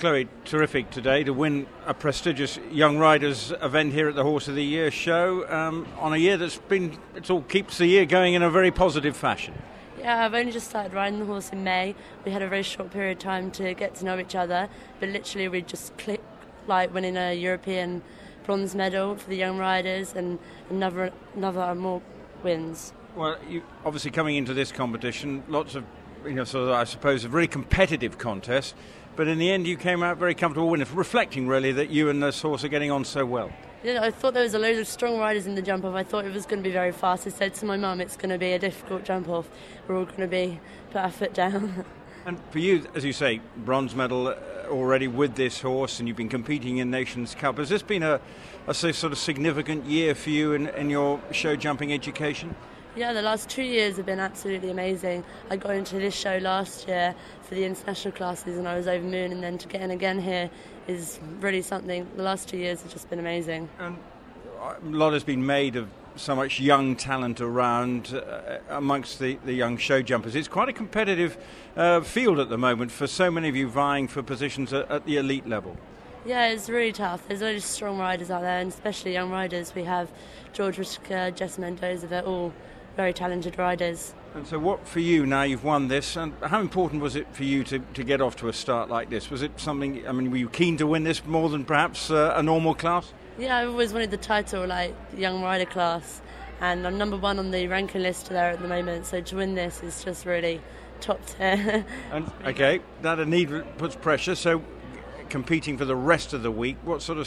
Chloe, terrific today to win a prestigious Young Riders event here at the Horse of the Year show on a year it all keeps the year going in a very positive fashion. Yeah, I've only just started riding the horse in May. We had a very short period of time to get to know each other, but literally we just clicked, like winning a European bronze medal for the Young Riders and another more wins. Well, you obviously coming into this competition, lots of, sort of, I suppose, a very competitive contest, but in the end you came out very comfortable winning, reflecting really that you and this horse are getting on so well. Yeah, I thought there was a load of strong riders in the jump-off. I thought it was going to be very fast. I said to my mum, it's going to be a difficult jump-off. We're all going to put our foot down. And for you, as you say, bronze medal already with this horse, and you've been competing in Nations Cup. Has this been a sort of significant year for you in your show jumping education? Yeah, the last 2 years have been absolutely amazing. I got into this show last year for the international classes and I was over moon, and then to get in again here is really something. The last 2 years have just been amazing. And a lot has been made of so much young talent around amongst the young show jumpers. It's quite a competitive field at the moment for so many of you vying for positions at the elite level. Yeah, it's really tough. There's loads of strong riders out there, and especially young riders. We have George Whittaker, Jess Mendoza, they're all very talented riders. And so what for you, now you've won this, and how important was it for you to get off to a start like this? Was it something, were you keen to win this more than perhaps a normal class? Yeah, I always wanted the title, like the young rider class, and I'm number one on the ranking list there at the moment, so to win this is just really top tier. And okay, that indeed puts pressure, so competing for the rest of the week, what sort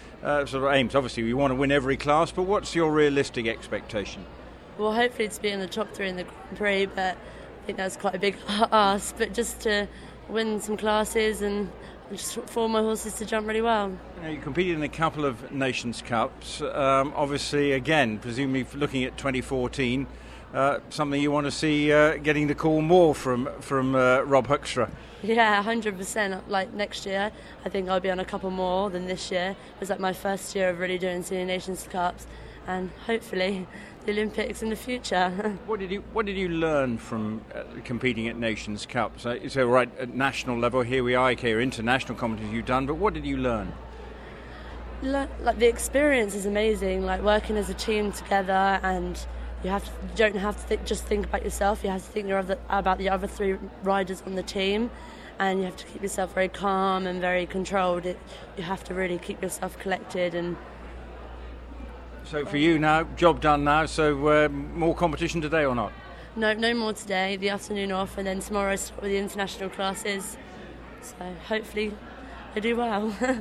of aims? Obviously we want to win every class, but what's your realistic expectation? Well, hopefully to be in the top three in the Grand Prix, but I think that's quite a big ask, but just to win some classes and just form my horses to jump really well. You competed in a couple of Nations Cups. Obviously, again, presumably looking at 2014, something you want to see getting the call more from Rob Hoekstra. Yeah, 100%. Like next year, I think I'll be on a couple more than this year. It was like my first year of really doing Senior Nations Cups, and hopefully the Olympics in the future. What did you learn from competing at Nations Cups? So right at national level, here we are, here international competitions you've done, but what did you learn? Like the experience is amazing. Like working as a team together, and you don't have to just think about yourself. You have to think about the other three riders on the team, and you have to keep yourself very calm and very controlled. You have to really keep yourself collected. And so for you now, job done now, so more competition today or not? No more today, the afternoon off, and then tomorrow I start with the international classes. So hopefully I do well.